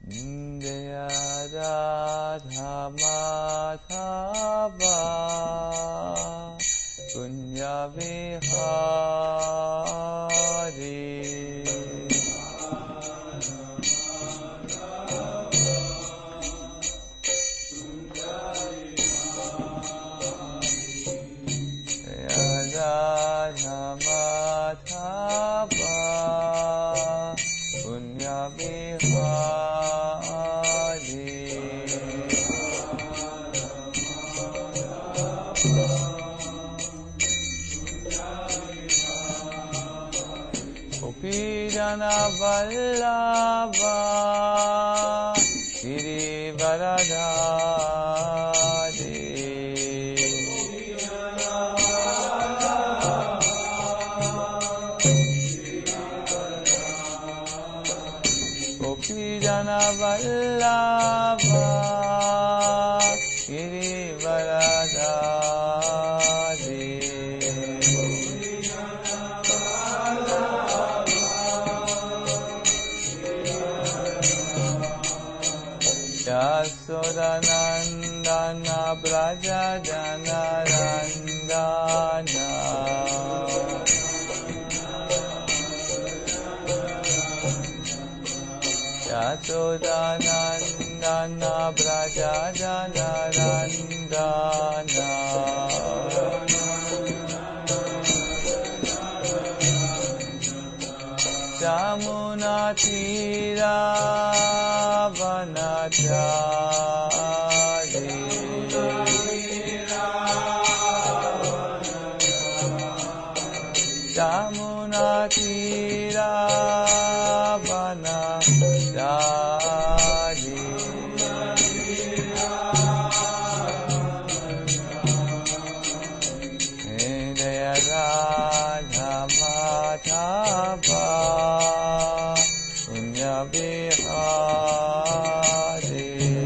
Jaya Radha Madhava Kunya Vihari Radha Madhava Punya Vihari Gopijana Vallabha Girivaradhari Gopijana Vallabha Girivaradhari Yasodanandana Braja Janarandana Yasodanandana Braja Janarandana Jamuna Tira Vanachari Jamuna Tira Vanachari Jaya Radha Madhava Punya Vihari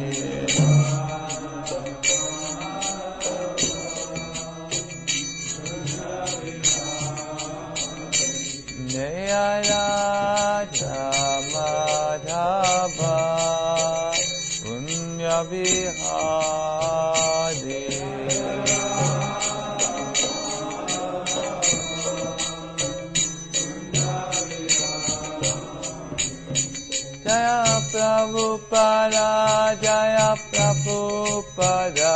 Jaya Radha Madhava Punya Vihari Jaya Prabhupada, Jaya Prabhupada,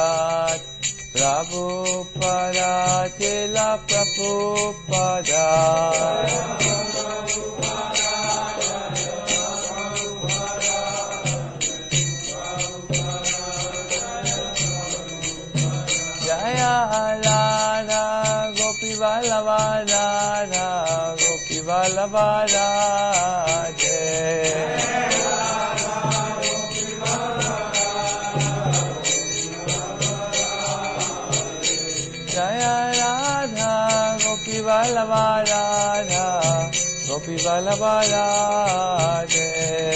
Prabhupada, Jila Prabhupada. Jaya Radha Gopi Vallabha Radha Gopi Vallabha Radhe Jaya Radha Gopi Vallabha Radha Gopi Vallabha Radhe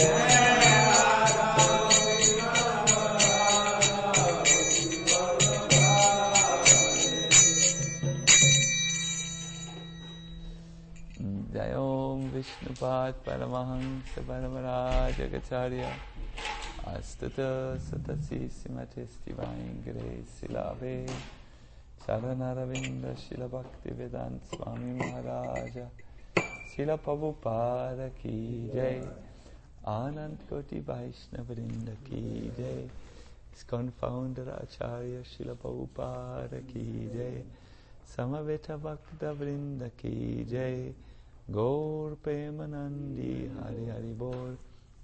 Jayom Vishnupad Paramahansa Paramaraja Gacharya Astata Satasi Simatis Divine Grace Silave Saranaravinda Shila Bhakti Vedant Swami Maharaja Sila Prabhupada Ki Jai Anand Koti Vaishnavrinda Ki Jai ISKCON Founder Acharya Sila Prabhupada Ki Jai Samaveta Bhakta Vrinda Ki Jai Gaur Premanandi Hari Hari Bol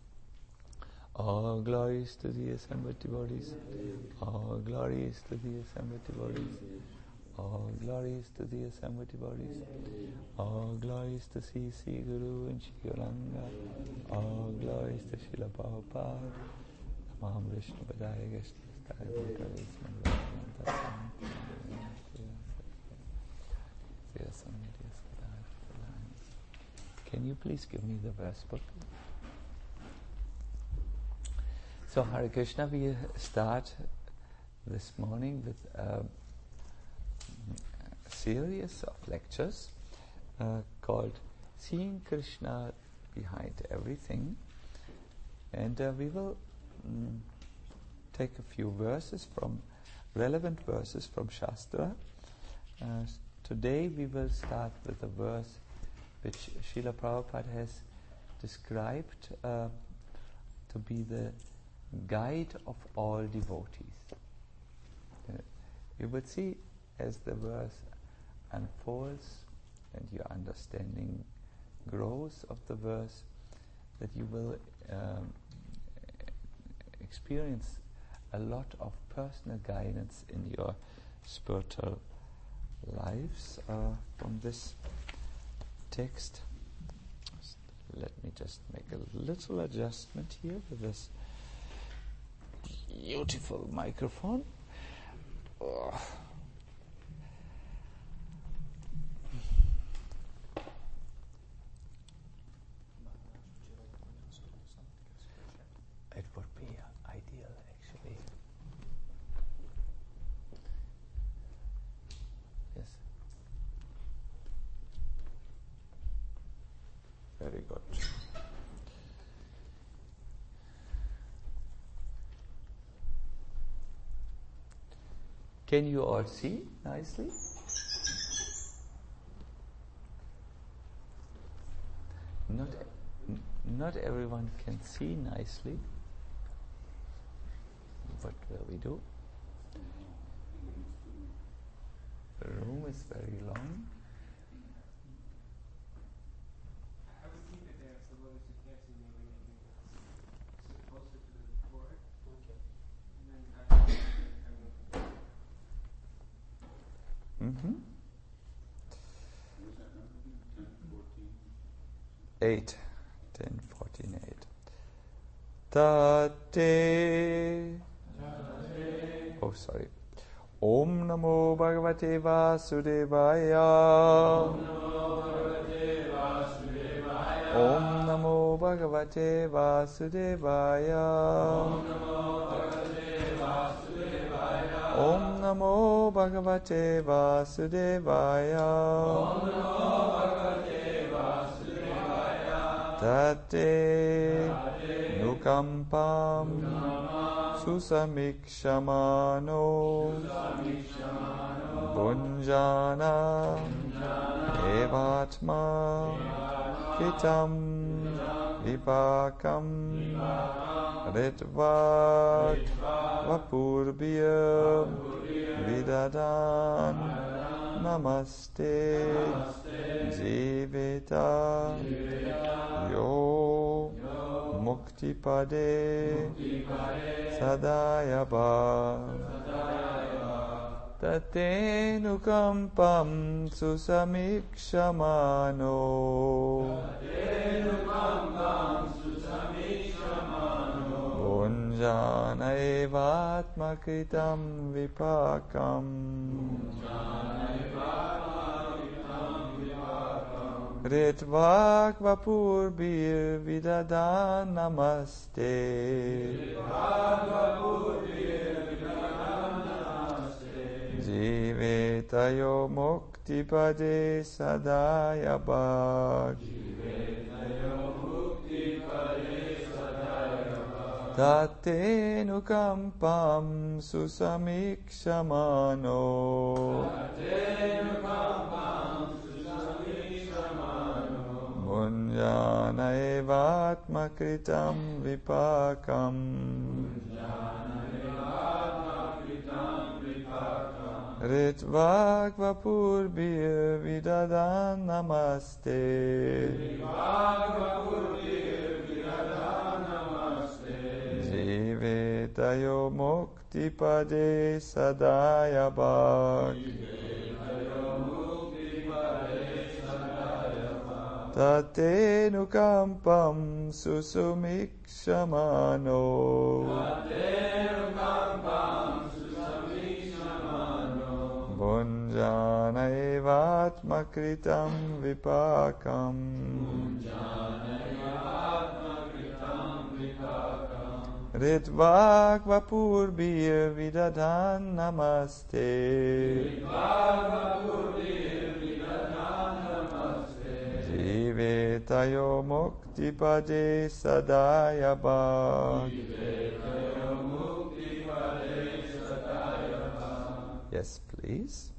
All glories to the assembled devotees. All glories to the assembled devotees. All glories to the assembled devotees. All glories to C.C. Guru and Shri Gauranga. All glories to Srila Prabhupada. Namah Vishnu Padaya Can you please give me the verse book? So Hare Krishna, we start this morning with a series of lectures called Seeing Krishna Behind Everything. And we will take a few relevant verses from Shastra. Today we will start with a verse which Srila Prabhupada has described to be the guide of all devotees. You will see as the verse unfolds and your understanding grows of the verse that you will experience a lot of personal guidance in your spiritual lives from this text. Let me just make a little adjustment here with this beautiful microphone. It would be ideal, actually. Yes. Very good. Can you all see nicely? Not everyone can see nicely. What will we do? The room is very long. I would keep it there so long as you can't see me, we can sit closer to the board. Okay. And then Mm-hmm. 8, 10, 14, 8. Tate. Oh, sorry. Om Namo Bhagavate Vasudevaya. Om Namo Bhagavate Vasudevaya. Om Namo Bhagavate Vasudevaya. Tate Nukampam Susamikshamano Bunjana Evatma Kitam Vipakam Ritvat Vapurbhyam Vidadan Namaste Jivita Yo Muktipade Sadayaba Tatenukampam Susamikshamano Bunjana evatmakritam vipakam Ritvak vapurbhir vidadan namaste Jivetayo muktipade sadayabhag Tatenukampam susamikshamano Munjana evatmakritam vipakam Ritvak vapurbhir vidadan namaste Jivetayo muktipade sadayabhag Tatenukampam susumikshamano Bunjana evatmakritam vipakam Ritvak vapurbhir vidadan namaste Jivet Tayo mukti pade sadaya bhag. Yes, please.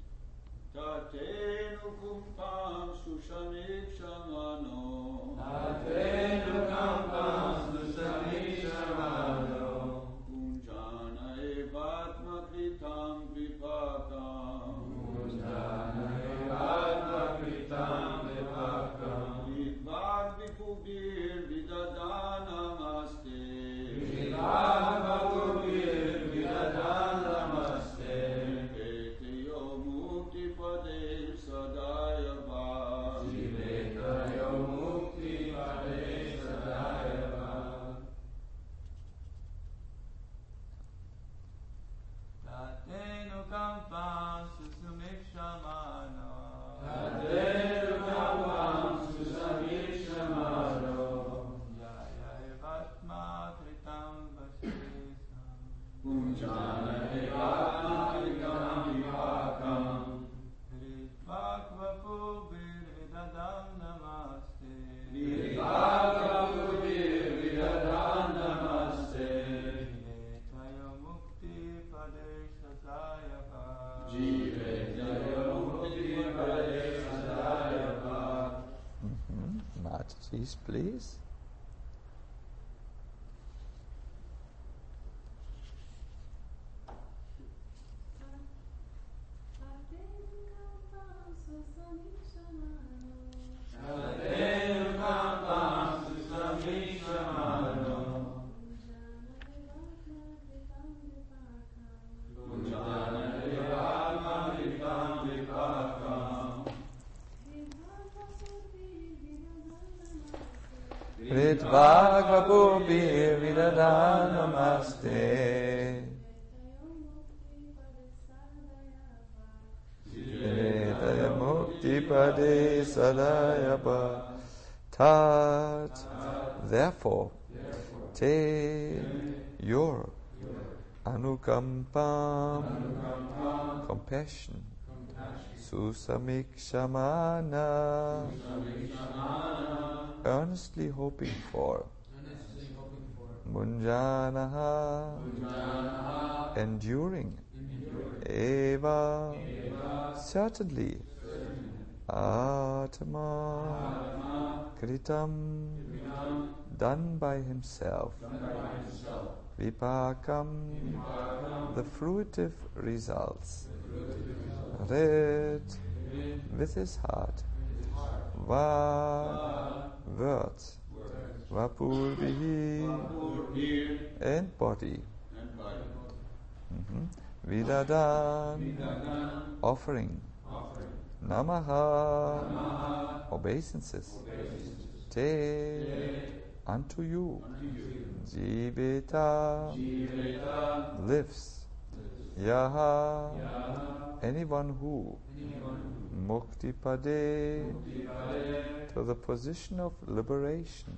Tatenu kumpam sushamikshamano. Kunjana evatma kritam vipakam. Vidvad vikubir vidadanamaste. Eteyo mukti pade sadaya bhag. Tatenu kampam susumikshamano. Jaya evatma kritam vasesam. Ritvakvapu virvidadam namaste. Jivetayo mukti pade sadaya bhag. Mataji's, please. Ritvagvapubhir vidadanamaste. Jivetayo mukti pade sadaya bhag. Tat. Therefore, take your anukampam, compassion, susamikshamana, earnestly hoping for, munjanaha, enduring, eva, certainly, atma, kritam, done by himself, vipakam, the fruitive results, red, with his heart, va, words, vapurvihi, and body, vidadan, offering, namaha, obeisances, te, unto you, jiveta, lives, yaha, anyone who, mukti pade, to the position of liberation,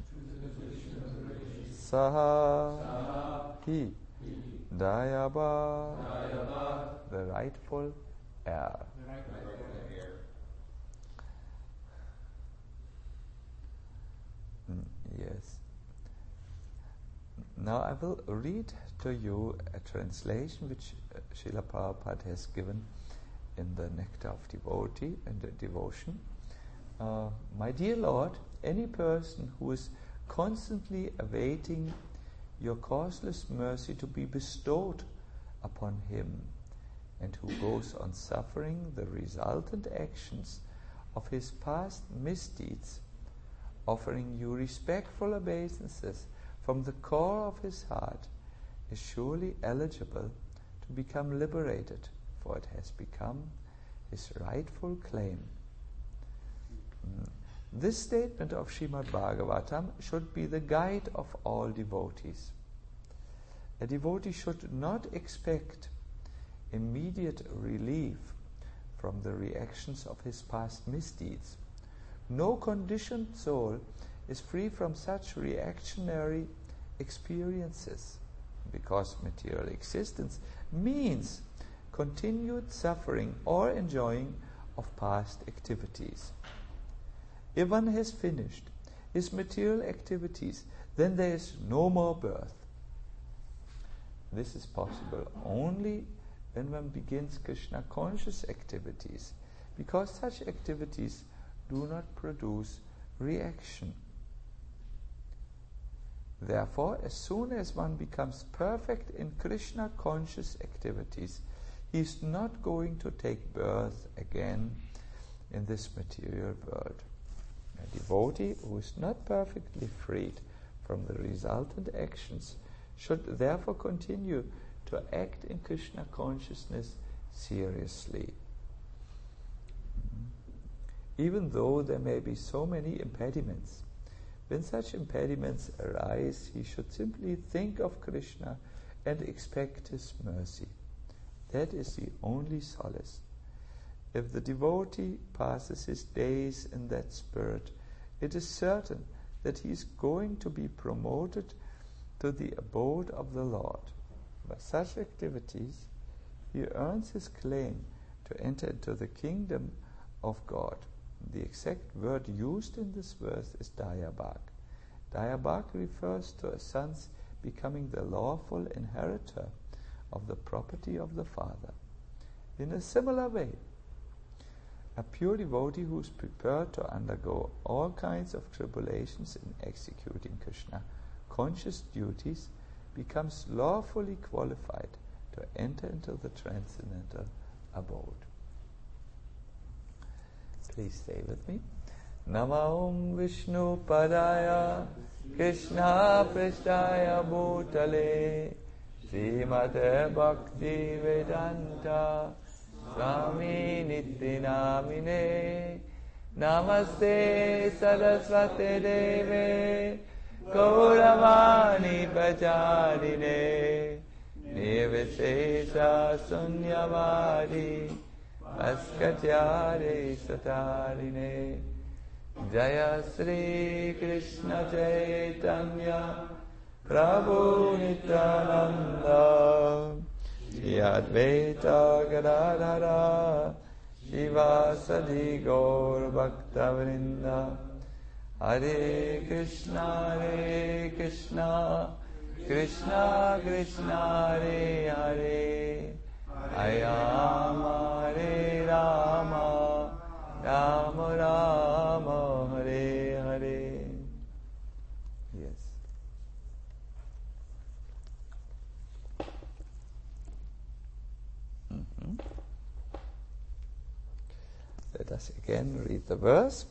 saha, he, dayaba, the rightful heir. Yes. Now I will read to you a translation which Srila Prabhupada has given in the Nectar of Devotee and Devotion. My dear Lord, any person who is constantly awaiting your causeless mercy to be bestowed upon him and who goes on suffering the resultant actions of his past misdeeds, offering you respectful obeisances from the core of his heart, is surely eligible to become liberated, for it has become his rightful claim. This statement of Srimad Bhagavatam should be the guide of all devotees. A devotee should not expect immediate relief from the reactions of his past misdeeds. No conditioned soul is free from such reactionary experiences, because material existence means continued suffering or enjoying of past activities. If one has finished his material activities, then there is no more birth. This is possible only when one begins Krishna conscious activities, because such activities do not produce reaction. Therefore, as soon as one becomes perfect in Krishna conscious activities, he is not going to take birth again in this material world. A devotee who is not perfectly freed from the resultant actions should therefore continue to act in Krishna consciousness seriously. Even though there may be so many impediments, when such impediments arise, he should simply think of Krishna and expect his mercy. That is the only solace. If the devotee passes his days in that spirit, it is certain that he is going to be promoted to the abode of the Lord. By such activities, he earns his claim to enter into the kingdom of God. The exact word used in this verse is Dayabhag. Dayabhag refers to a son's becoming the lawful inheritor of the property of the father. In a similar way, a pure devotee who is prepared to undergo all kinds of tribulations in executing Krishna conscious duties becomes lawfully qualified to enter into the transcendental abode. Please stay with me. Namo Vishnu Padaya Krishna Prasthaya Bhutale Srimate Bhakti Vedanta Swami Nityanamine Namaste Saraswate Deve Gauravani Pacharine Nirvishesha Sunyavadi Askatyare Satarine Jaya Sri Krishna Chaitanya Prabhu Nityananda Shri Advaita Gadadhara Shivasadi Gaur Bhakta Vrinda Hare Krishna Krishna Krishna Hare Hare Rama Hare Rama Rama Rama Hare Hare. Yes. Let us again read the verse.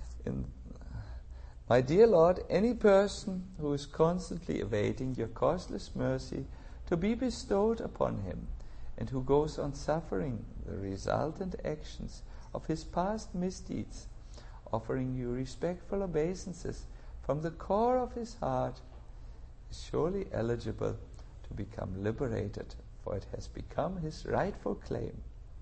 My dear Lord, any person who is constantly awaiting your causeless mercy to be bestowed upon him, and who goes on suffering the resultant actions of his past misdeeds, offering you respectful obeisances from the core of his heart, is surely eligible to become liberated, for it has become his rightful claim.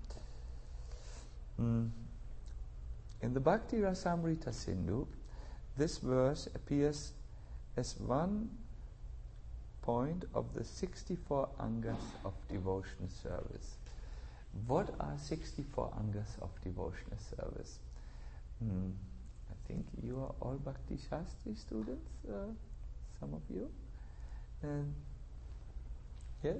In the Bhakti Rasamrita Sindhu, this verse appears as one point of the 64 angas of devotional service. What are 64 angas of devotional service? I think you are all Bhakti Shastri students, some of you. Yes?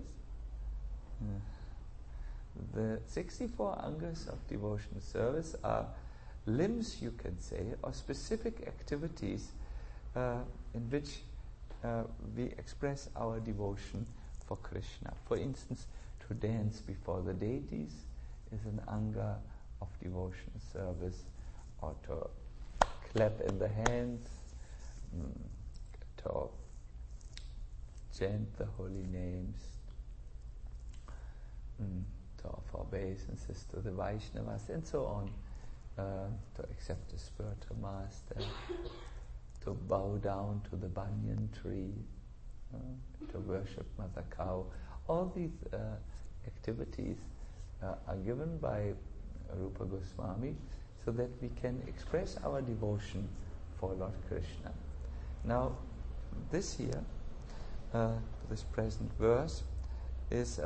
The 64 angas of devotional service are limbs, you can say, or specific activities in which we express our devotion for Krishna. For instance, to dance before the deities is an anga of devotion service, or to clap in the hands, to chant the holy names, to offer obeisances to the Vaishnavas, and so on, to accept the spiritual master, to bow down to the banyan tree, to worship Mother Cow. All these activities are given by Rupa Goswami so that we can express our devotion for Lord Krishna. Now, this here, this present verse is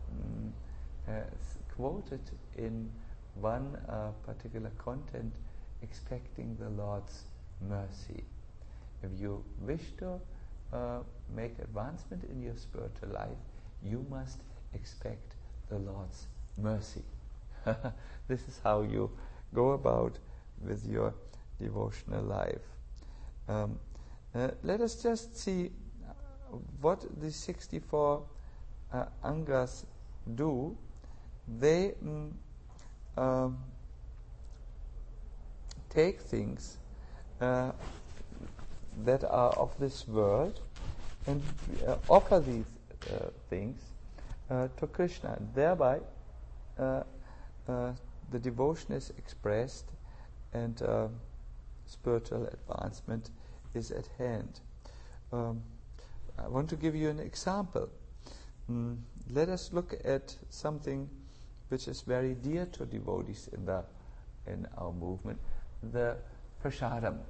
quoted in one particular content expecting the Lord's mercy. If you wish to make advancement in your spiritual life, you must expect the Lord's mercy. This is how you go about with your devotional life. Let us just see what the 64 angas do. They take things that are of this world and offer these things to Krishna. And thereby the devotion is expressed and spiritual advancement is at hand. I want to give you an example. Let us look at something which is very dear to devotees in our movement, the prasadam.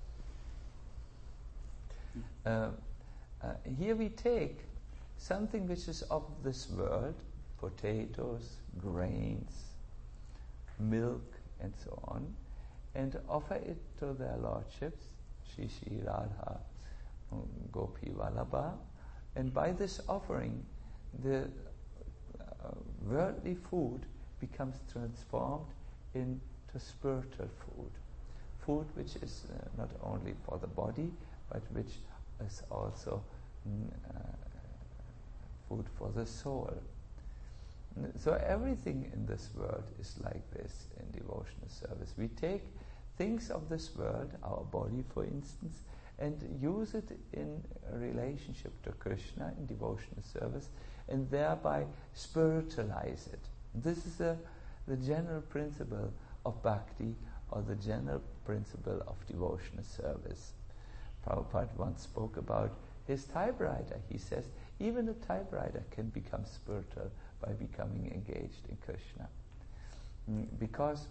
Here we take something which is of this world, potatoes, grains, milk, and so on, and offer it to their lordships, Shri Radha, Gopi Vallabha, and by this offering, the worldly food becomes transformed into spiritual food which is not only for the body, but which is also food for the soul. So everything in this world is like this in devotional service. We take things of this world, our body for instance, and use it in a relationship to Krishna in devotional service, and thereby spiritualize it. This is the general principle of bhakti, or the general principle of devotional service. Prabhupada once spoke about his typewriter. He says, even a typewriter can become spiritual by becoming engaged in Krishna. Because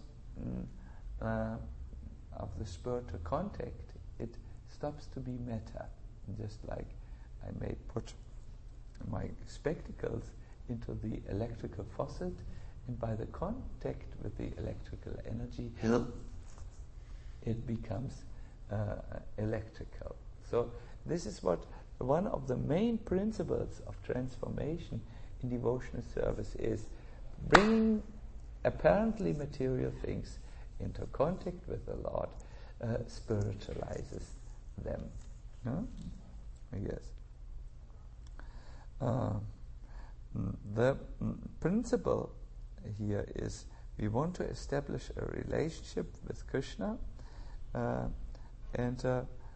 of the spiritual contact, it stops to be metta. Just like I may put my spectacles into the electrical faucet, and by the contact with the electrical energy, it becomes electrical. So this is what one of the main principles of transformation in devotional service is: bringing apparently material things into contact with the Lord spiritualizes them. Yes. The principle here is we want to establish a relationship with Krishna and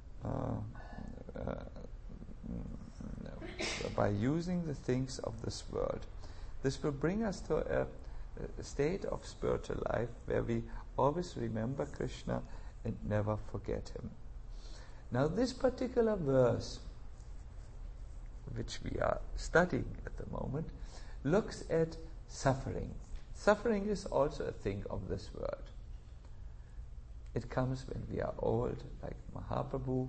by using the things of this world. This will bring us to a state of spiritual life where we always remember Krishna and never forget him. Now this particular verse, which we are studying at the moment, looks at suffering. Suffering is also a thing of this world. It comes when we are old, like Mahaprabhu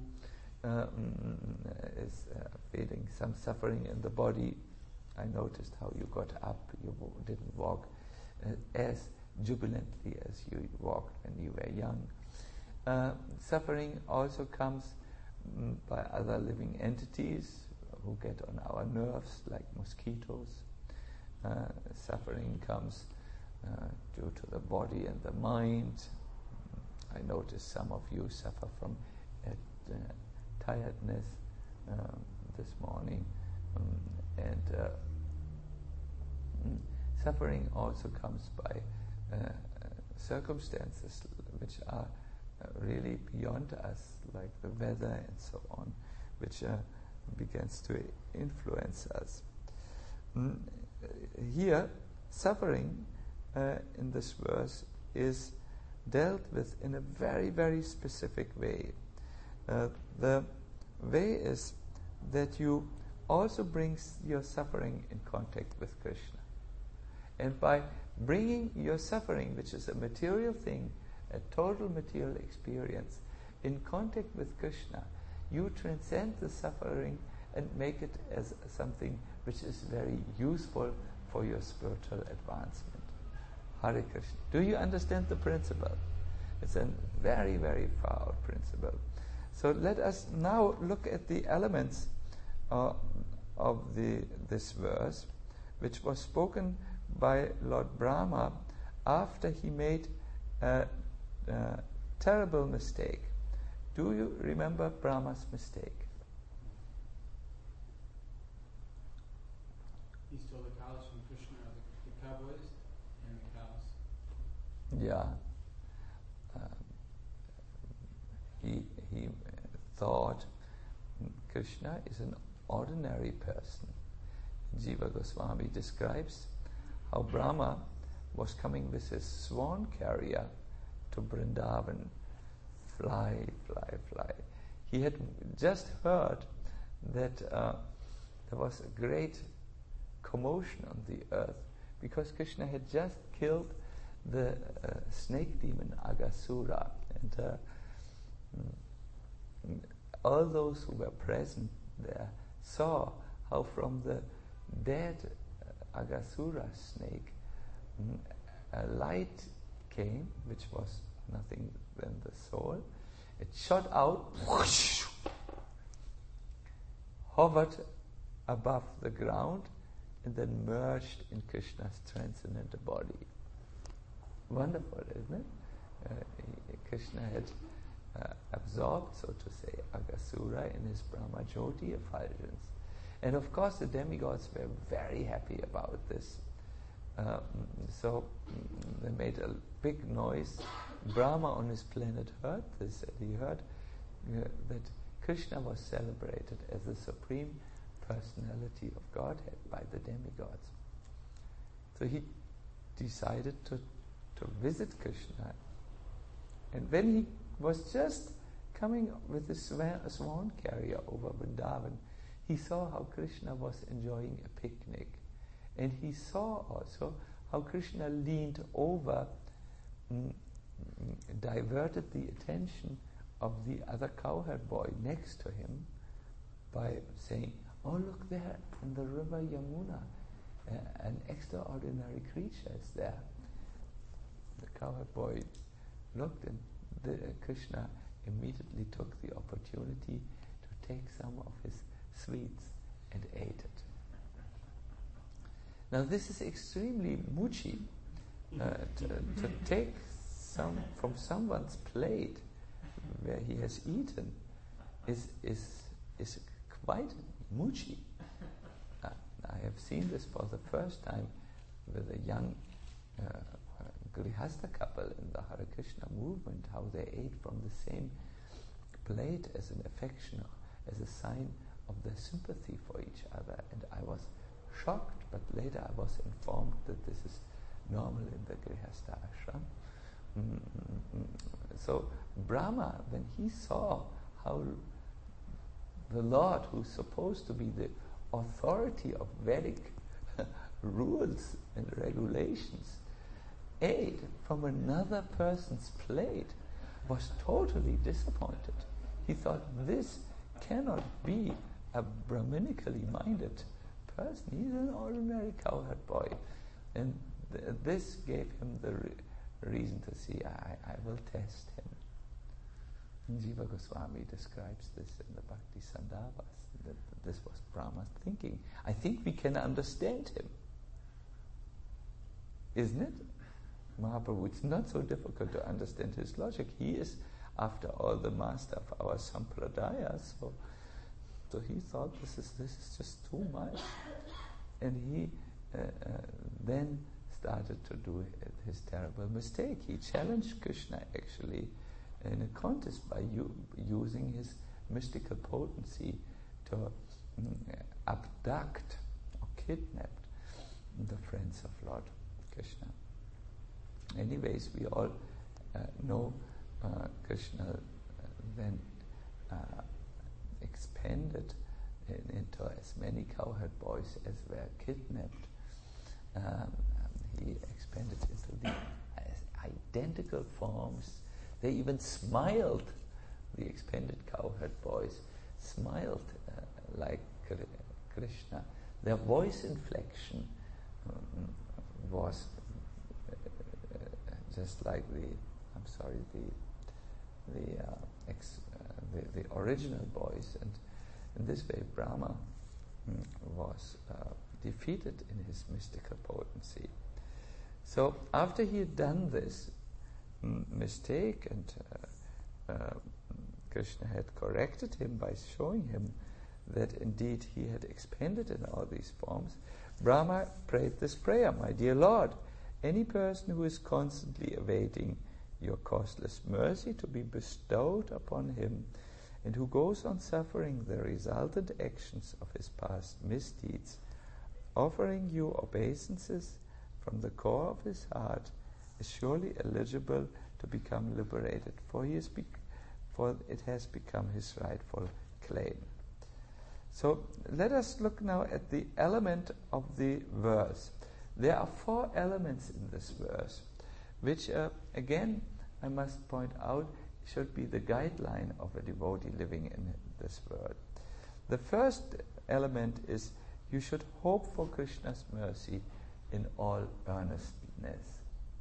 is feeling some suffering in the body. I noticed how you got up, you didn't walk as jubilantly as you walked when you were young. Suffering also comes by other living entities who get on our nerves, like mosquitoes. Suffering comes due to the body and the mind. I noticed some of you suffer from tiredness this morning, and suffering also comes by circumstances which are really beyond us, like the weather and so on, which begins to influence us. Here, suffering in this verse is dealt with in a very, very specific way. The way is that you also bring your suffering in contact with Krishna. And by bringing your suffering, which is a material thing, a total material experience, in contact with Krishna, you transcend the suffering and make it as something which is very useful for your spiritual advancement. Hare Krishna. Do you understand the principle? It's a very, very far out principle. So let us now look at the elements of this verse, which was spoken by Lord Brahma after he made a terrible mistake. Do you remember Brahma's mistake? He stole the cows from Krishna, the cowboys and the cows. Yeah. He thought Krishna is an ordinary person. Jiva Goswami describes how Brahma was coming with his swan carrier to Vrindavan. Fly, fly, fly. He had just heard that there was a great commotion on the earth because Krishna had just killed the snake demon Aghasura, and all those who were present there saw how from the dead Aghasura snake a light came, which was nothing than the soul. It shot out, whoosh, hovered above the ground, and then merged in Krishna's transcendental body. Wonderful, isn't it? Krishna had absorbed, so to say, Aghasura in his Brahma Jyoti effulgence. And of course the demigods were very happy about this. So they made a big noise. Brahma on his planet heard this, and he heard that Krishna was celebrated as the supreme personality of Godhead by the demigods. So he decided to visit Krishna. And when he was just coming with his swan carrier over Vrindavan, he saw how Krishna was enjoying a picnic. And he saw also how Krishna leaned over, diverted the attention of the other cowherd boy next to him by saying, "Oh, look there in the river Yamuna, an extraordinary creature is there." The cowherd boy looked, and Krishna immediately took the opportunity to take some of his sweets and ate it. Now this is extremely muchi. To take some from someone's plate where he has eaten is quite muchi. I have seen this for the first time with a young Grihastha couple in the Hare Krishna movement, how they ate from the same plate as an affection, as a sign of their sympathy for each other. And I was shocked, but later I was informed that this is normal in the Grihastha ashram. So Brahma, when he saw how the Lord, who's supposed to be the authority of Vedic rules and regulations, ate from another person's plate, was totally disappointed. He thought, this cannot be a Brahminically minded person. He's an ordinary cowherd boy. And this gave him the reason to see, I will test him. And Jiva Goswami describes this in the Bhakti Sandarbhas, that this was Brahma's thinking. I think we can understand him. Isn't it? Mahaprabhu, it's not so difficult to understand his logic. He is, after all, the master of our sampradaya. So he thought this is just too much, and he then started to do his terrible mistake. He challenged Krishna actually in a contest by using his mystical potency to abduct or kidnap the friends of Lord Krishna. Anyways, we all know Krishna then expanded into as many cowherd boys as were kidnapped. He expanded into the identical forms. They even smiled. The expanded cowherd boys smiled like Krishna. Their voice inflection was just like the the original voice, and in this way Brahma was defeated in his mystical potency. So after he had done this mistake, and Krishna had corrected him by showing him that indeed he had expanded in all these forms, Brahma prayed this prayer: "My dear Lord, any person who is constantly awaiting your costless mercy to be bestowed upon him, and who goes on suffering the resultant actions of his past misdeeds, offering you obeisances from the core of his heart, is surely eligible to become liberated, for it has become his rightful claim." So let us look now at the element of the verse. There are 4 elements in this verse, which again I must point out should be the guideline of a devotee living in this world. The first element is you should hope for Krishna's mercy in all earnestness.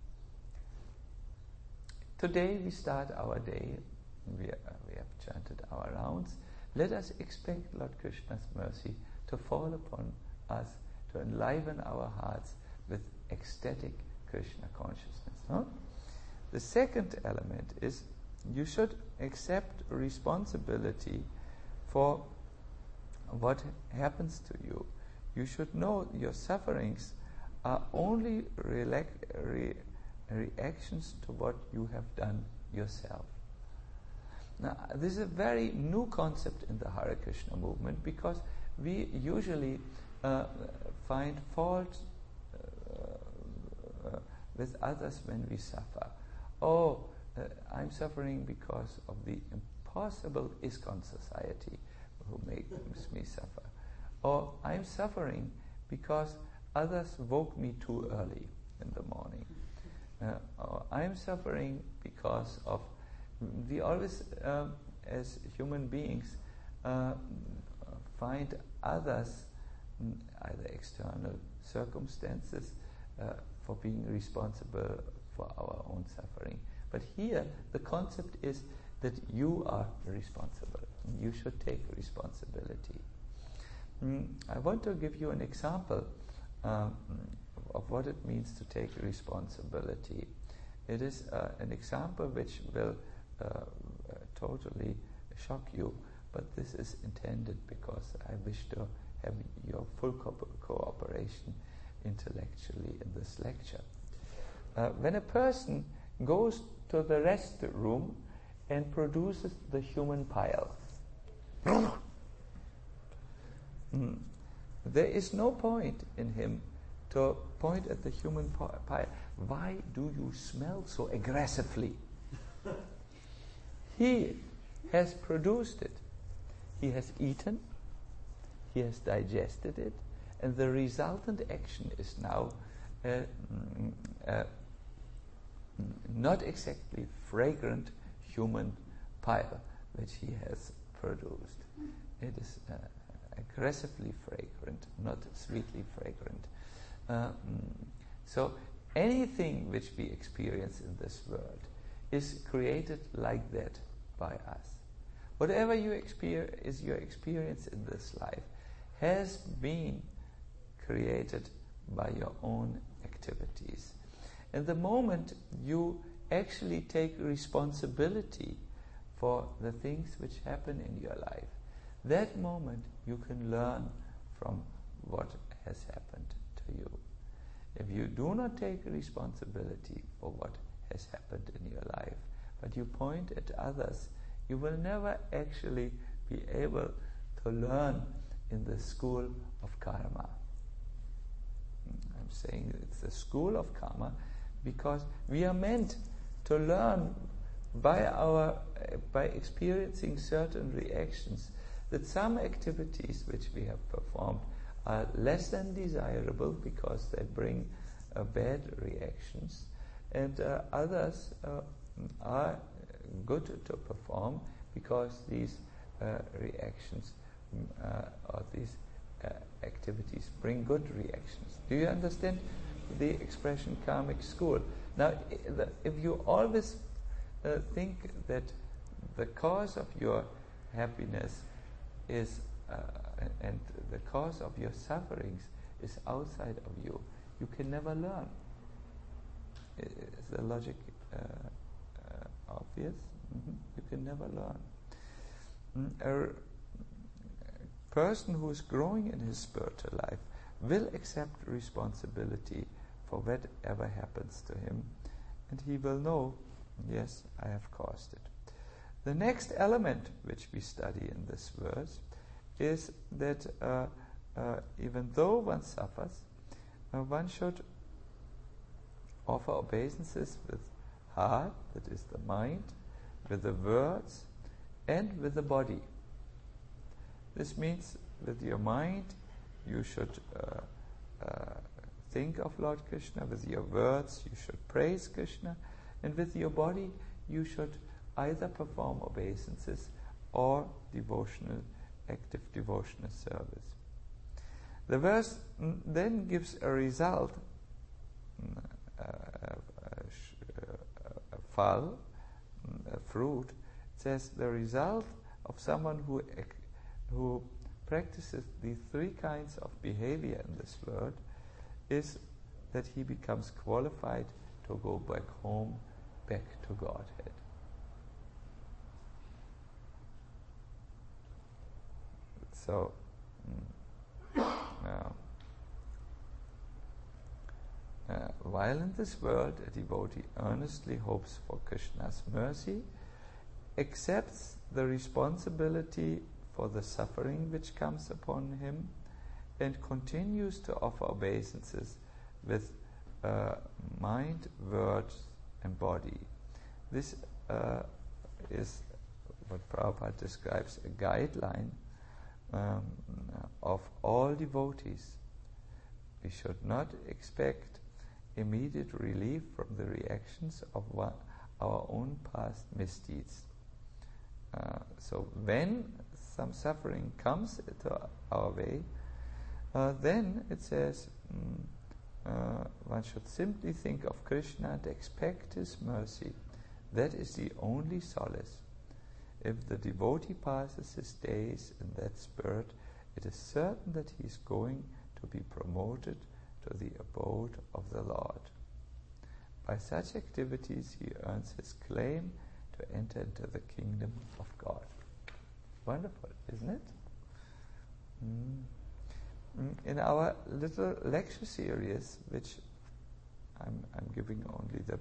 Today we start our day, we have chanted our rounds. Let us expect Lord Krishna's mercy to fall upon us, to enliven our hearts with ecstatic Krishna consciousness. Huh? The second element is you should accept responsibility for what happens to you. You should know your sufferings are only reactions to what you have done yourself. Now, this is a very new concept in the Hare Krishna movement, because we usually find fault with others when we suffer. I'm suffering because of the impossible ISKCON society who makes me suffer. Or I'm suffering because others woke me too early in the morning. Or I'm suffering because of... We always, as human beings, find others, either external circumstances, for being responsible for our own suffering. But here, the concept is that you are responsible. You should take responsibility. I want to give you an example of what it means to take responsibility. It is an example which will totally shock you, but this is intended because I wish to have your full cooperation intellectually in this lecture. When a person goes to the restroom and produces the human pile, there is no point in him to point at the human pile. Why do you smell so aggressively? He has produced it. He has eaten, he has digested it, and the resultant action is now not exactly fragrant human pile which he has produced. It is aggressively fragrant, not sweetly fragrant. So anything which we experience in this world is created like that by us. Whatever you is your experience in this life has been created by your own activities. And the moment you actually take responsibility for the things which happen in your life, that moment you can learn from what has happened to you. If you do not take responsibility for what has happened in your life, but you point at others, you will never actually be able to learn in the school of karma. I'm saying it's the school of karma because we are meant to learn by experiencing certain reactions that some activities which we have performed are less than desirable because they bring bad reactions, and others are good to perform because these reactions or these activities bring good reactions. Do you understand the expression karmic school? Now, if you always think that the cause of your happiness is and the cause of your sufferings is outside of you. You can never learn. Is the logic obvious? You can never learn. A person who is growing in his spiritual life will accept responsibility for whatever happens to him, and he will know, yes, I have caused it. The next element which we study in this verse is that even though one suffers, one should offer obeisances with heart, that is the mind, with the words, and with the body. This means with your mind you should think of Lord Krishna, with your words you should praise Krishna, and with your body you should either perform obeisances or active devotional service. The verse then gives a result, a fruit. It says the result of someone who practices these three kinds of behavior in this world is that he becomes qualified to go back home, back to Godhead. So, while in this world a devotee earnestly hopes for Krishna's mercy, accepts the responsibility for the suffering which comes upon him, and continues to offer obeisances with mind, words, and body. This is what Prabhupada describes a guideline of all devotees. We should not expect immediate relief from the reactions of our own past misdeeds. So when some suffering comes into our way, then it says one should simply think of Krishna and expect his mercy. That is the only solace. If the devotee passes his days in that spirit, it is certain that he is going to be promoted to the abode of the Lord. By such activities he earns his claim to enter into the kingdom of God. Wonderful, isn't it? In our little lecture series, which I'm giving only the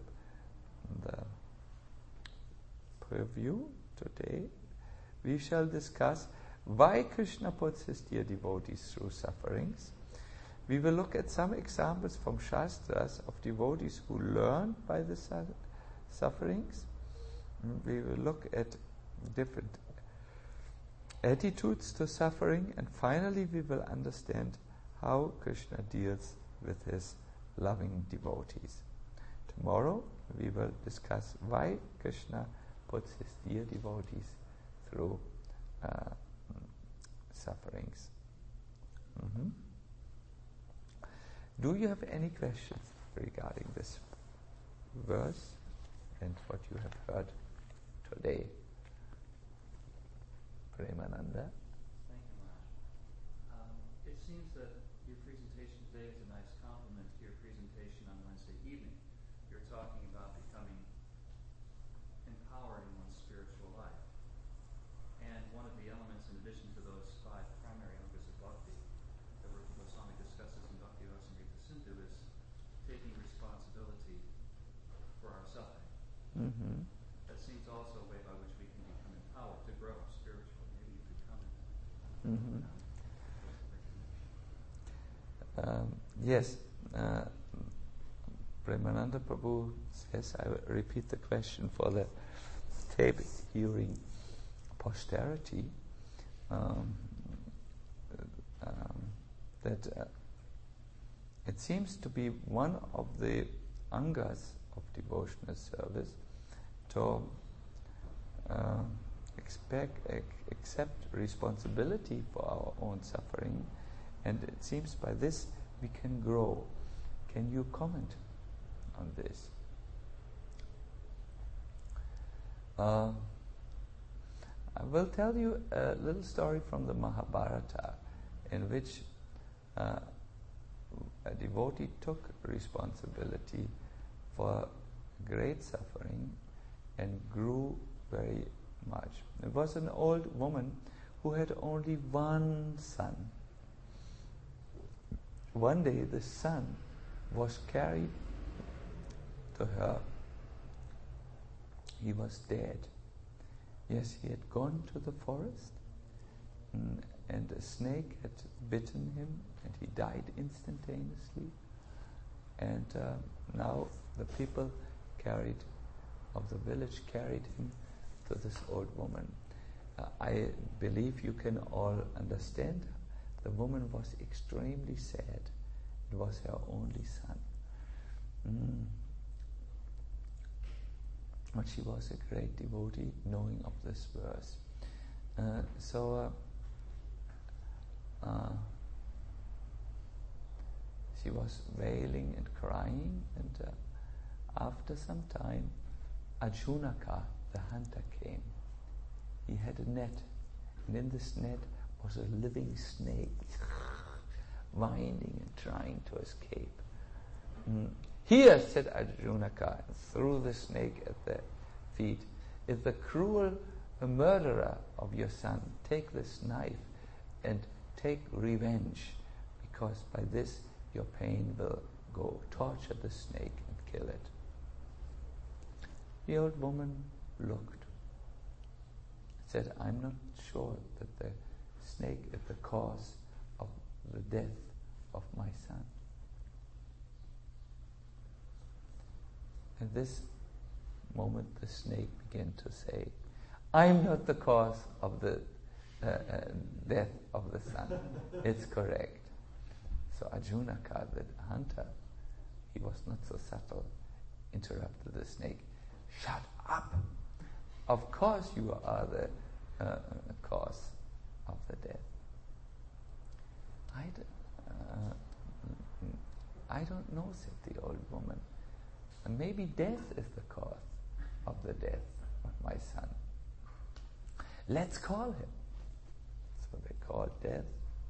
preview today, we shall discuss why Krishna puts his dear devotees through sufferings. We will look at some examples from Shastras of devotees who learned by the sufferings. We will look at different attitudes to suffering, and finally we will understand how Krishna deals with his loving devotees. Tomorrow we will discuss why Krishna puts his dear devotees through sufferings. Do you have any questions regarding this verse and what you have heard today? Premananda? Thank you, Maharaj. It seems that your presentation today is a nice complement to your presentation on Wednesday evening. You're talking about becoming empowered in one's spiritual life. And one of the elements, in addition to those 5 primary angas of bhakti that Rupa Goswami discusses in Bhakti Rasamrita Sindhu, is taking responsibility for our suffering. That seems also a way by which we can become empowered to grow spiritually. Maybe you could comment on that. Yes. Premananda Prabhu says, I will repeat the question for the tape hearing posterity, that it seems to be one of the angas of devotional service to accept responsibility for our own suffering, and it seems by this we can grow. Can you comment on this? I will tell you a little story from the Mahabharata in which a devotee took responsibility for great suffering and grew very much. It was an old woman who had only one son. One day the son was carried to her. He was dead. Yes, he had gone to the forest and a snake had bitten him and he died instantaneously. And now the people of the village carried him to this old woman. I believe you can all understand. The woman was extremely sad. It was her only son. But she was a great devotee, knowing of this verse. She was wailing and crying, and after some time, Arjunaka, the hunter, came. He had a net, and in this net was a living snake, winding and trying to escape. Here, said Arjunaka, and threw the snake at their feet, if the cruel murderer of your son, take this knife and take revenge, because by this your pain will go. Torture the snake and kill it. The old woman looked, said, I'm not sure that the snake is the cause of the death of my son. At this moment the snake began to say, I'm not the cause of the death of the son. It's correct. So Arjunaka, the hunter, he was not so subtle, interrupted the snake. Shut up! Of course you are the cause of the death. I don't know, said the old woman. And maybe death is the cause of the death of my son. Let's call him. So they called Death.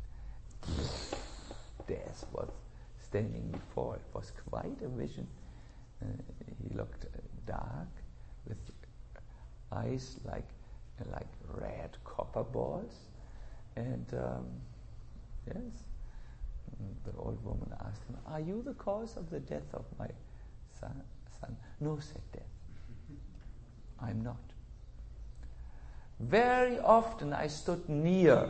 Death was standing before. It was quite a vision. He looked dark, with eyes like red copper balls. And yes, the old woman asked him, are you the cause of the death of my son? No, said Death. I'm not. Very often I stood near,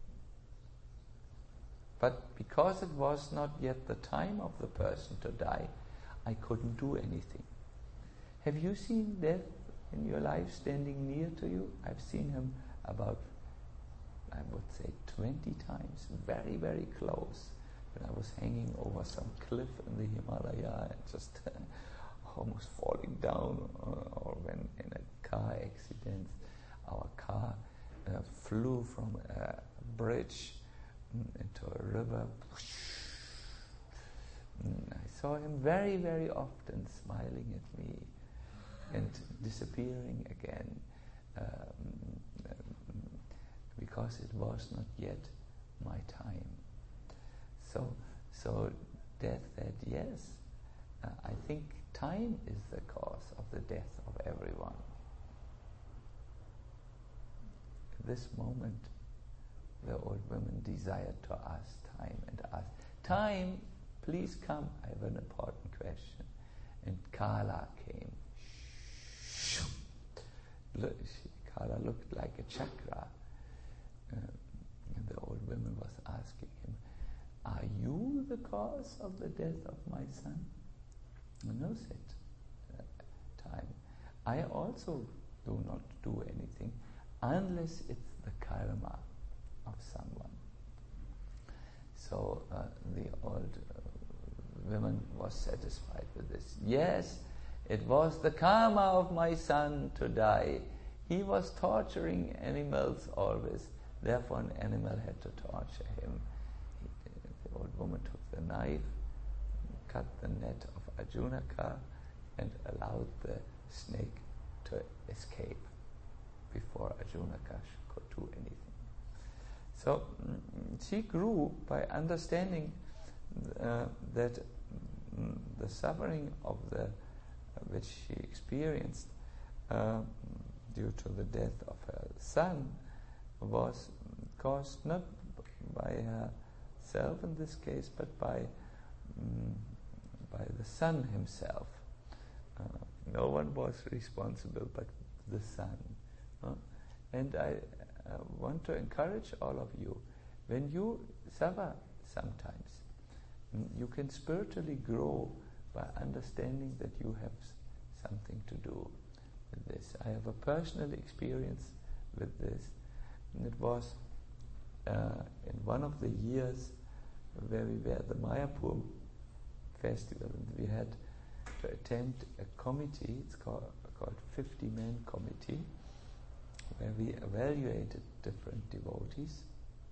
but because it was not yet the time of the person to die, I couldn't do anything. Have you seen Death in your life standing near to you? I've seen him about, I would say, 20 times, very, very close. When I was hanging over some cliff in the Himalaya and just almost falling down, or when in a car accident, our car flew from a bridge into a river. I saw him very, very often smiling at me and disappearing again, because it was not yet my time. So Death said, yes, I think time is the cause of the death of everyone. At this moment, the old woman desired to ask Time and asked, Time, please come, I have an important question. And Kala came. Kala looked like a chakra. And the old woman was asking him, are you the cause of the death of my son? No, said Time. I also do not do anything unless it's the karma of someone. So the old woman was satisfied with this. Yes, it was the karma of my son to die. He was torturing animals always. Therefore an animal had to torture him. The old woman took the knife, cut the net of Arjunaka, and allowed the snake to escape. before Arjuna could do anything. So she grew by understanding that the suffering of which she experienced due to the death of her son was caused not by herself in this case, but by the son himself. No one was responsible but the son. And I want to encourage all of you, when you suffer sometimes, you can spiritually grow by understanding that you have something to do with this. I have a personal experience with this, and it was in one of the years where we were at the Mayapur festival, and we had to attend a committee. It's called 50-man committee, where we evaluated different devotees.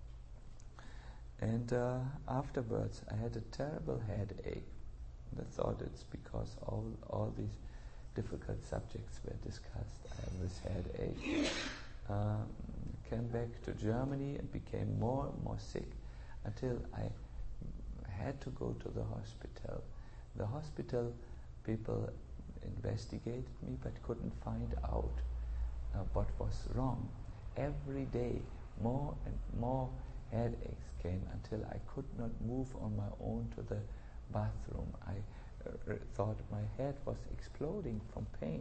And afterwards I had a terrible headache. And I thought it's because all these difficult subjects were discussed. I have this headache. Came back to Germany and became more and more sick until I had to go to the hospital. The hospital people investigated me but couldn't find out what was wrong. Every day more and more headaches came until I could not move on my own to the bathroom. I thought my head was exploding from pain.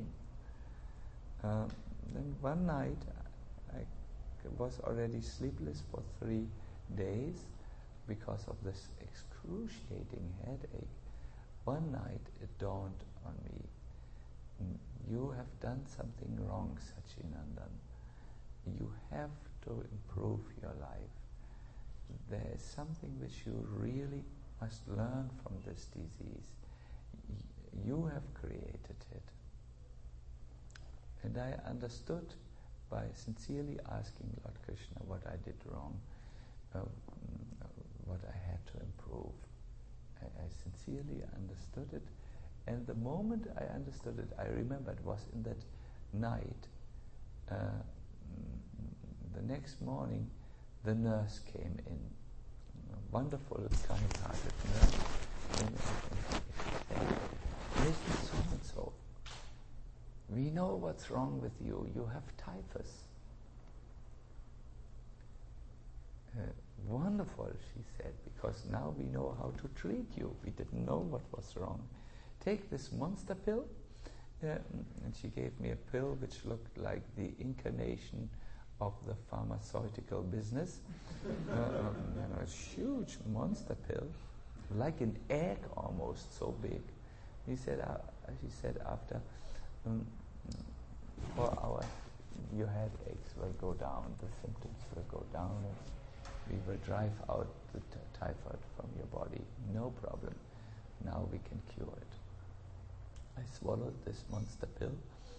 Then one night I was already sleepless for 3 days because of this excruciating headache. One night it dawned on me, you have done something wrong, Sachinandan. You have to improve your life. There is something which you really must learn from this disease. You have created it. And I understood by sincerely asking Lord Krishna what I did wrong, what I had to improve. I sincerely understood it, and the moment I understood it, I remember it was in that night. The next morning, the nurse came in, a wonderful, kind-hearted nurse, and she said, Mr. So-and-so, we know what's wrong with you. You have typhus. Wonderful, she said, because now we know how to treat you. We didn't know what was wrong. Take this monster pill. And she gave me a pill which looked like the incarnation of the pharmaceutical business. A huge monster pill, like an egg almost, so big. She said after 4 hours, your headaches will go down, the symptoms will go down, and we will drive out the typhoid from your body. No problem. Now we can cure it. I swallowed this monster pill,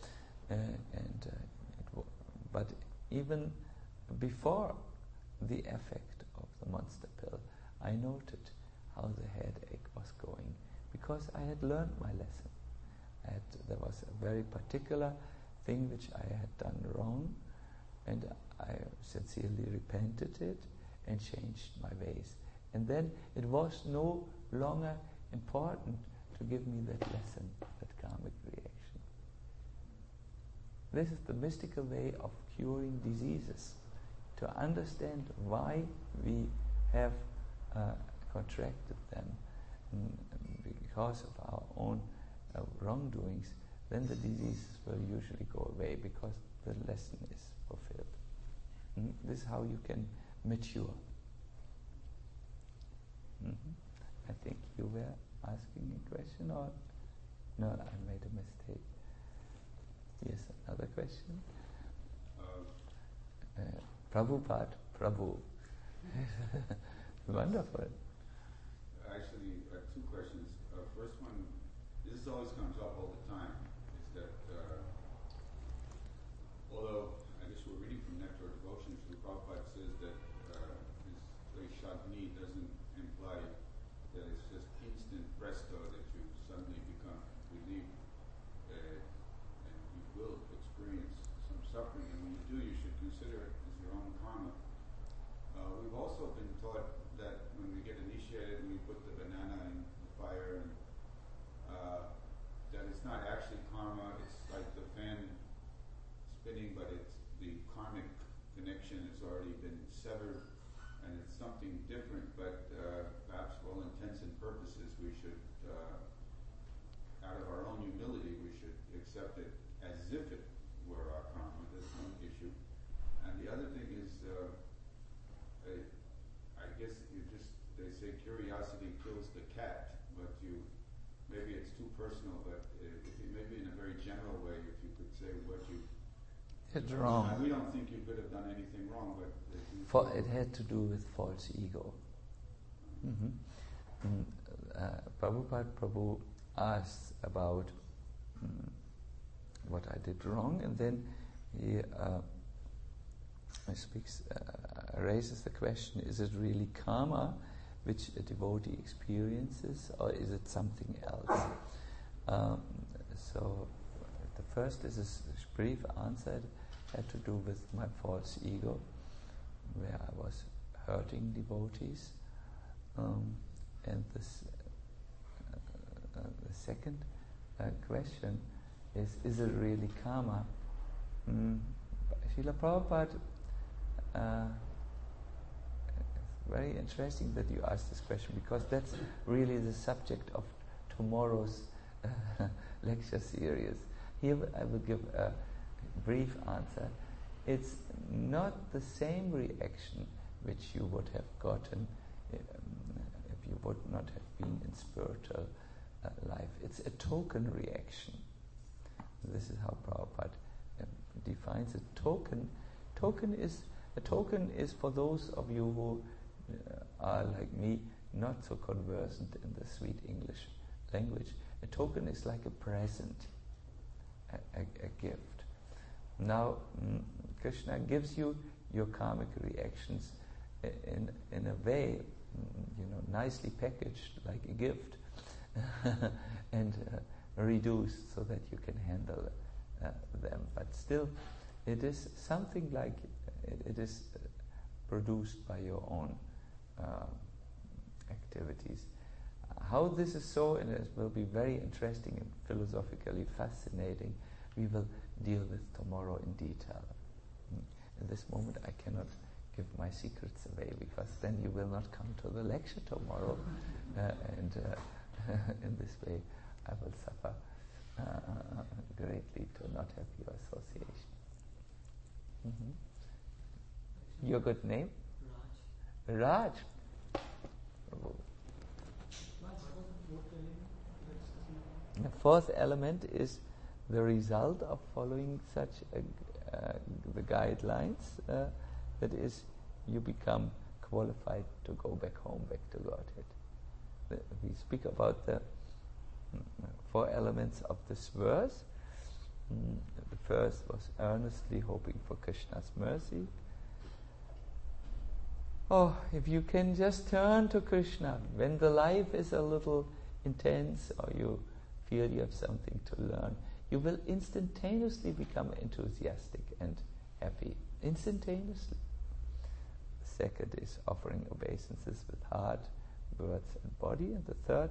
but even before the effect of the monster pill, I noted how the headache was going, because I had learned my lesson. There was a very particular thing which I had done wrong, and I sincerely repented it and changed my ways. And then it was no longer important to give me that lesson, that karmic reaction. This is the mystical way of curing diseases, to understand why we have contracted them because of our own wrongdoings. Then the diseases will usually go away because the lesson is fulfilled. This is how you can mature. I think you were asking a question, or no, I made a mistake. Yes, another question? Prabhupada, Prabhu. Wonderful. Actually, two questions. First one, this always comes up all the time, is that although I guess we're reading from Nectar of Devotion, Srila Prabhupada says that this phrase Shagni doesn't imply that it's just instant presto that you suddenly become relieved, and you will experience some suffering, and when you do, consider it as your own karma. We've also been taught that when we get initiated and we put the banana in the fire, and that it's not actually karma, it's like the fan spinning, but it's the karmic connection has already been severed, and it's something different, but perhaps for all intents and purposes we should, out of our own humility, we should accept it as if it were our karma. That's one issue. And the other thing is, I guess they say curiosity kills the cat, but maybe it's too personal, but maybe in a very general way, if you could say what you... It's wrong. We don't think you could have done anything wrong, but... It had to do with false ego. Prabhupada Prabhu asked about what I did wrong, and then he raises the question, is it really karma which a devotee experiences, or is it something else? So the first is a brief answer. It had to do with my false ego, where I was hurting devotees. And the second question is it really karma? Srila Prabhupada, it's very interesting that you asked this question, because that's really the subject of tomorrow's lecture series. Here I will give a brief answer. It's not the same reaction which you would have gotten if you would not have been in spiritual life. It's a token reaction. This is how Prabhupada defines it. A token is for those of you who are like me, not so conversant in the sweet English language. A token is like a present, a gift. Now, Krishna gives you your karmic reactions in a way, nicely packaged like a gift, and reduced so that you can handle them. But still, it is something like it is produced by your own activities. How this is so, and it will be very interesting and philosophically fascinating, we will deal with tomorrow in detail. In this moment I cannot give my secrets away, because then you will not come to the lecture tomorrow, and in this way I will suffer greatly to not have your association. Your good name? Raj. The fourth element is the result of following such the guidelines. That is, you become qualified to go back home, back to Godhead. We speak about the 4 elements of this verse. The first was earnestly hoping for Krishna's mercy. Oh, if you can just turn to Krishna when the life is a little intense, or you feel you have something to learn, you will instantaneously become enthusiastic and happy. Instantaneously. The second is offering obeisances with heart, words and body. And the third,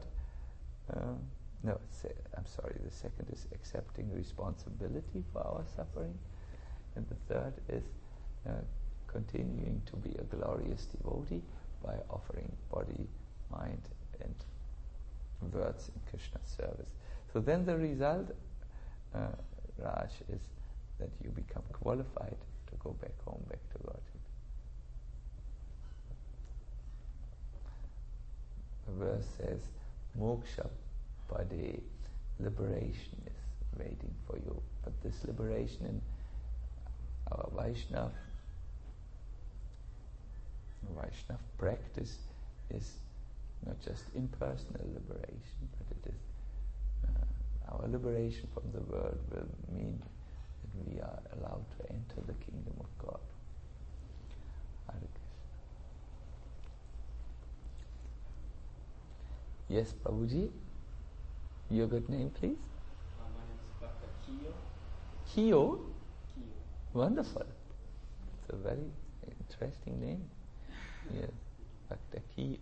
the second is accepting responsibility for our suffering. And the third is continuing to be a glorious devotee by offering body, mind and words in Krishna's service. So then the result, Raj, is that you become qualified to go back home, back to Godhead. The verse says, Moksha Pade, liberation is waiting for you. But this liberation in our Vaishnav practice is not just impersonal liberation, but it is our liberation from the world will mean that we are allowed to enter the kingdom of God. Hare Krishna. Yes, Prabhuji? Your good name, please? My name is Dr. Kiyo. Kiyo? Kiyo. Wonderful. It's a very interesting name. Yes, Bhaktakyo.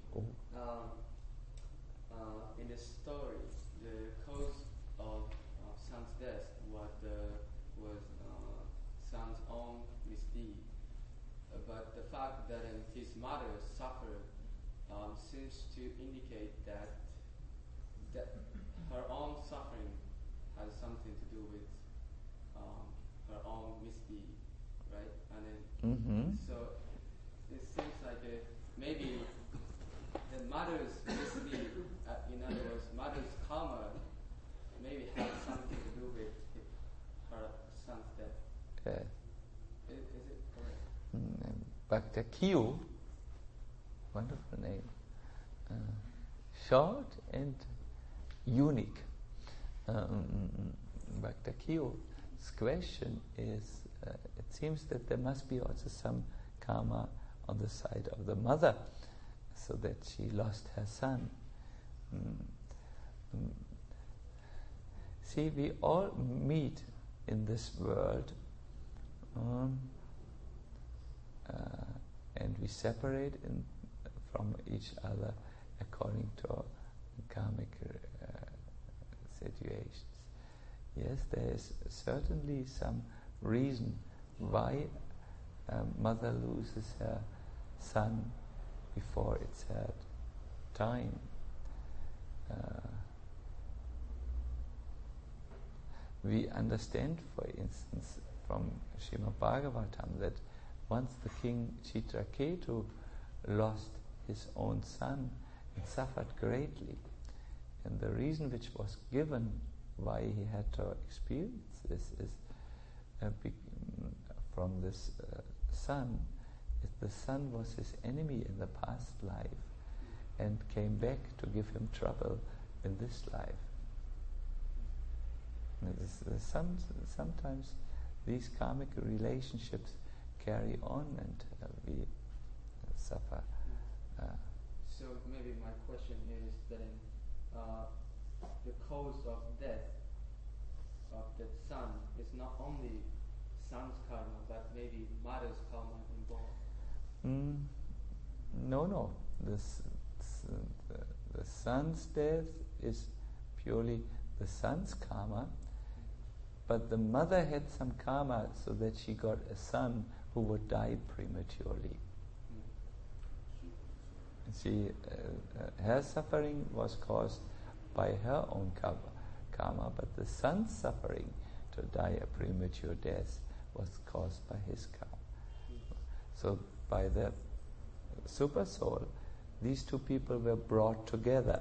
In the story, the cause of Sun's death was Sun's own misdeed. But the fact that his mother suffered seems to indicate that her own suffering has something to do with her own misdeed, right? And then, so it seems like maybe the mother's misdeed, in other words, mother's karma, maybe has something to do with her son's death. Yes. Is it correct? Bhaktakyo, wonderful name. Short and unique. Bhaktakyo's question is, it seems that there must be also some karma on the side of the mother, so that she lost her son. See, we all meet in this world, and we separate from each other according to karmic situations. Yes, there is certainly some reason why a mother loses her son before it's her time. We understand, for instance, from Srimad Bhagavatam that once the king Chitraketu lost his own son and suffered greatly, and the reason which was given why he had to experience this is from this son. The son was his enemy in the past life and came back to give him trouble in this life. Sometimes these karmic relationships carry on and we suffer. So maybe my question is that the cause of death of that son is not only son's karma, but maybe mother's karma involved. No. The son's death is purely the son's karma, but the mother had some karma so that she got a son who would die prematurely. Her suffering was caused by her own karma, but the son's suffering to die a premature death was caused by his karma. So by the super soul, these two people were brought together.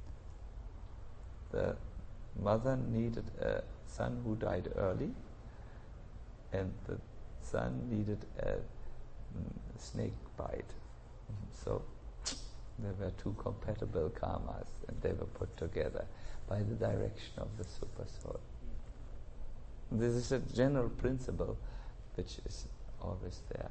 The mother needed a son who died early, and the son needed a snake bite. So there were two compatible karmas, and they were put together by the direction of the super soul. This is a general principle which is always there.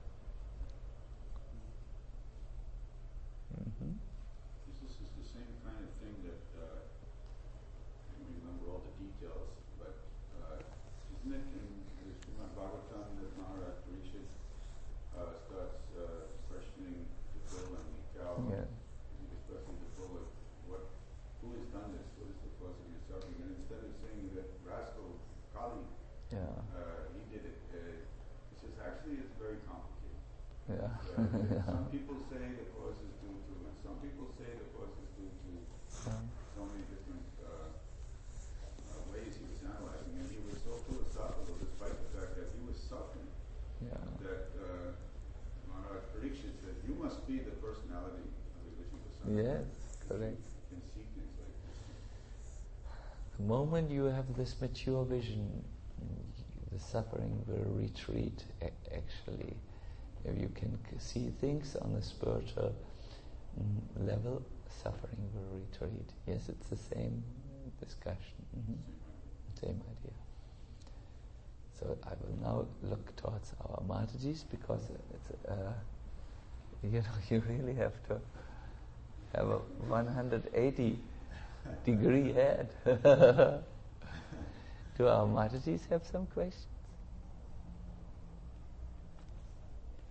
This is the same kind of thing that I don't remember all the details, but isn't it in the Srimad Bhagavatam that Maharaj Parikshit starts questioning the bull and the cow, especially the bull, who has done this? What is the cause of your suffering? And instead of saying that rascal Kali, he did it, he says actually it's very complicated. Some people say the cause is due to, and some people say the cause is due to so many different ways he was analyzing, and he was so philosophical despite the fact that he was suffering, that Maharaj Parikshit said, you must be the personality of the Vishnu. Yes, correct. You can see things like this. The moment you have this mature vision, the suffering will retreat, actually. If you can see things on a spiritual level, suffering will retreat. Yes, it's the same discussion. Same idea. So I will now look towards our Matajis, because it's, you really have to have a 180 degree head. Do our Matajis have some questions?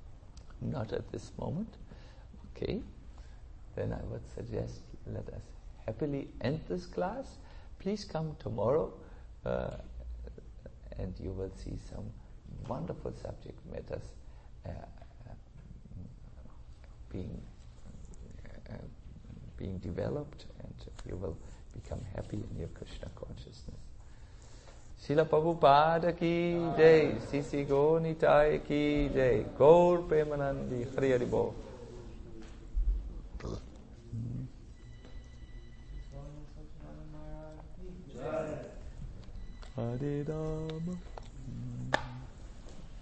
Not at this moment. Okay. Then I would suggest let us happily end this class. Please come tomorrow and you will see some wonderful subject matters being developed, and you will become happy in your Krishna consciousness. Srila Prabhupada ki jai, Sisi Gonitai ki jai, Gaur Premanandi Hari Hari Bol. Hare Rama.